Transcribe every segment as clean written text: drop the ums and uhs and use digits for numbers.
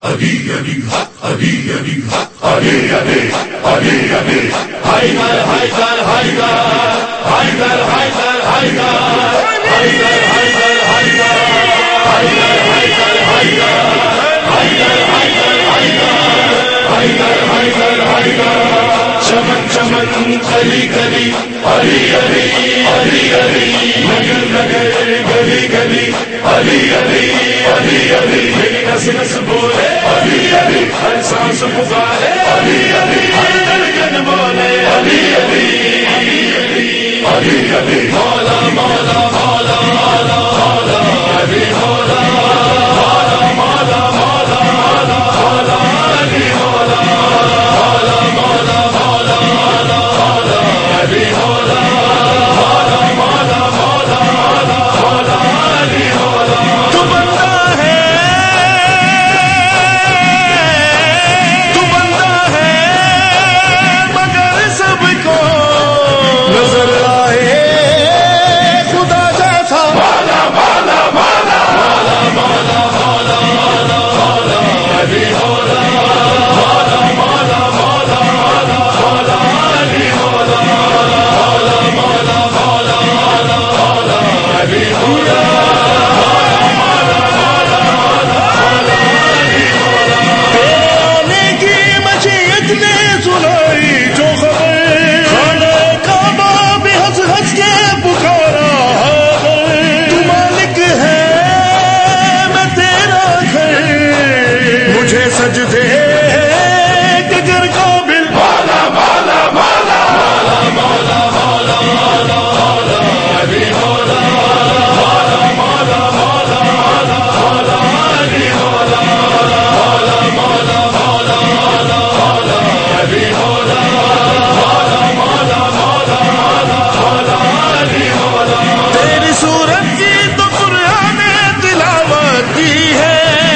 چمن چمن گلی گلی علی علی علی علی نگر نگر گلی گلی علی علی علی علی میری نس نس بولے علی علی ہر سانس پکارے علی علی ہر دھڑکن بولے علی علی علی علی علی علی مولا مولا مولا مولا مولا علی مولا مولا مولا مولا مولا مولا علی مولا مولا مولا مولا مولا مولا علی مولا مولا مولا مولا مولا مولا علی مولا تو بندہ ہے مگر سب کو نظر آئے خدا جیسا مولا مولا مولا مولا مولا مولا مولا مولا علی مولا مولا مولا مولا مولا مولا علی مولا مولا مولا مولا مولا مولا علی مولا سجدے کے گر قابل مولا مولا مولا مولا مولا مولا مولا علی مولا مولا مولا مولا مولا مولا علی مولا مولا مولا مولا مولا مولا علی مولا مولا مولا مولا مولا مولا علی مولا تیری صورت کی تو قرآن تلاوت کی ہے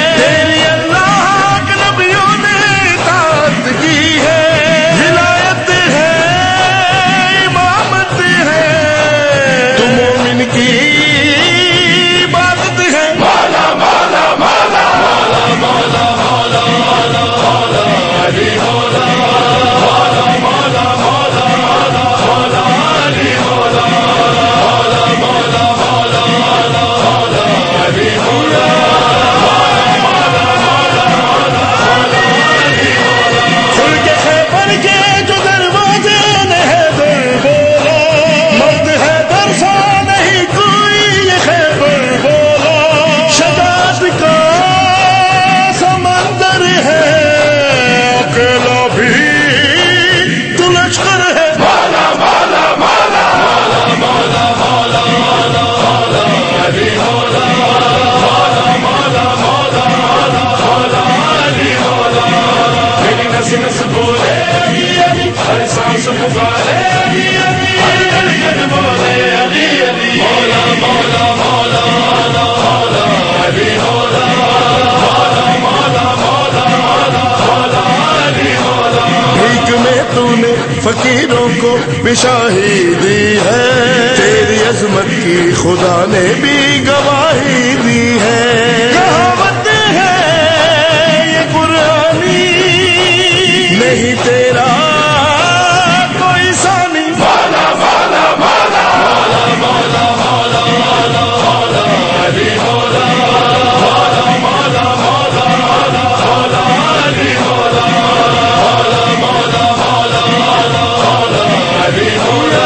فقیروں کو بشاہی دی ہے تیری عظمت کی خدا نے بھی گواہی دی ہے کہاوت ہے یہ قرآنی نہیں تیرا کوئی ثانی مولا مولا مولا مولا مولا مولا مولا مولا علی مولا مولا مولا مولا مولا مولا علی مولا مولا مولا مولا علی مولا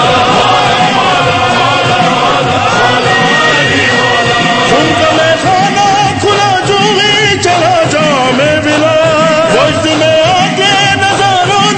ان کا میں کھانا کھلا جو بھی چلا جا میں بلا وجد میں آ کے نظاروں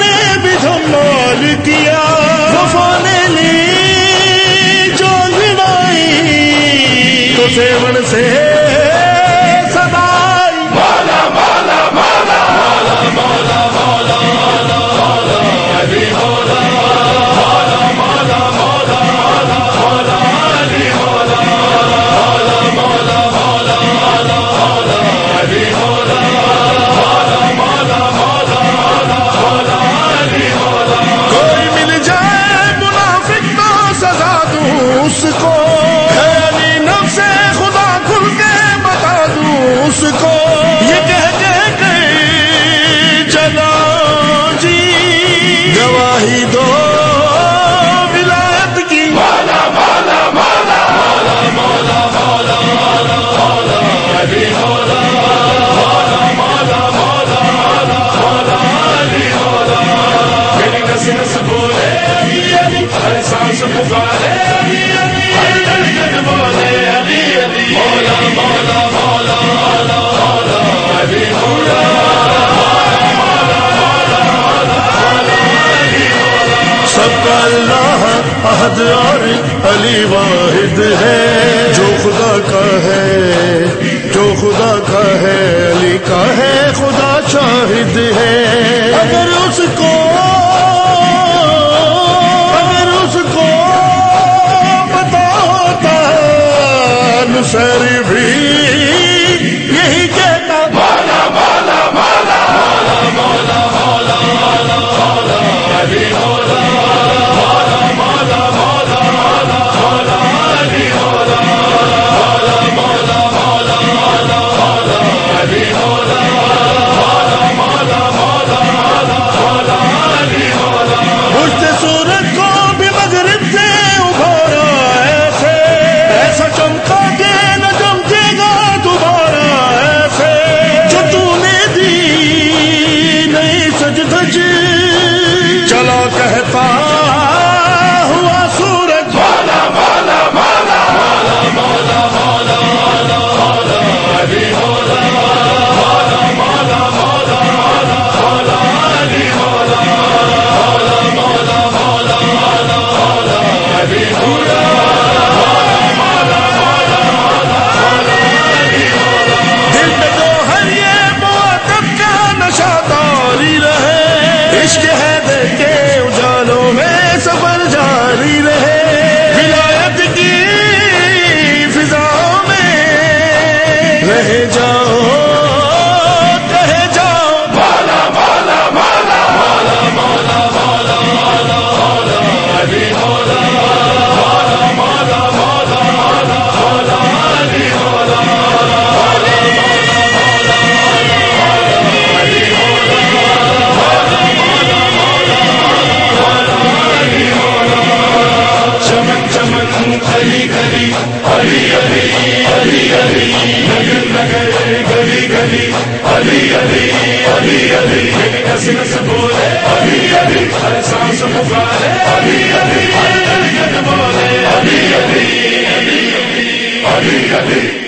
علی علی علی علی میری نس نس بولے علی علی ہر سانس پکارے علی علی ہر دھڑکن بولے علی علی علی علی علی